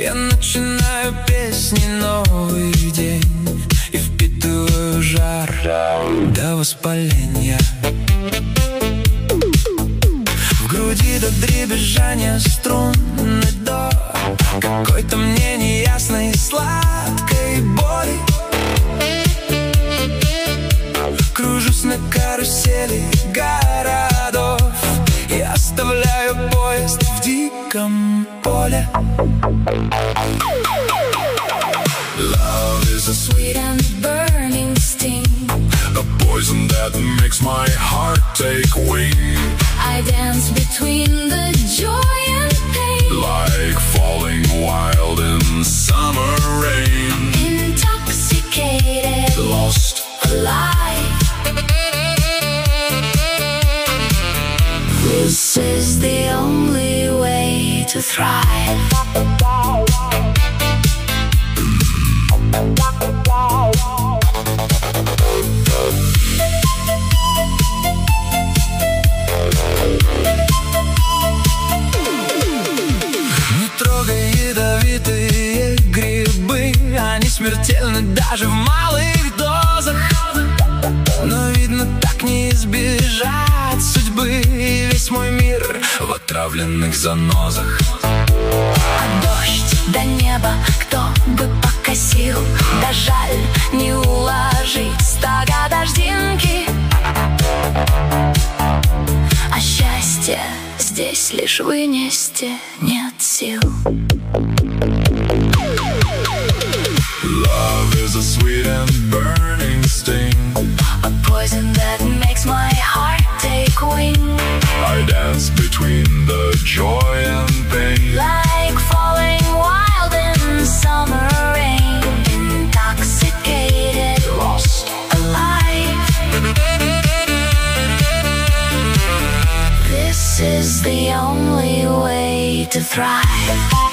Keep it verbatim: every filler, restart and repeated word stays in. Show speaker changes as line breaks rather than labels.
Я начинаю песни новый день и впитываю жар до воспаления. В груди до дребезжания струнный до какой-то мне неясной сладкой боли. Кружусь на карусели городов и оставляю поезд в диком поле.
Love is a sweet and burning sting, a poison that makes my heart take wing.
I dance between the joy and pain,
like falling wild in summer rain.
Intoxicated,
lost,
alive. This is the only way to thrive.
Не трогай ядовитые грибы, они смертельны даже в малых дозах. Но видно, так не избежать судьбы, и весь мой мир в отравленных занозах.
А дождь до неба кто бы покосил, да жаль не уложить стога дождинки. А счастье здесь лишь вынести нет сил.
Love is a sweet and burning sting,
a poison that makes my heart take wing.
I dance between the joy and pain,
like falling wild in summer rain. Intoxicated,
lost,
alive. This is the only way to thrive.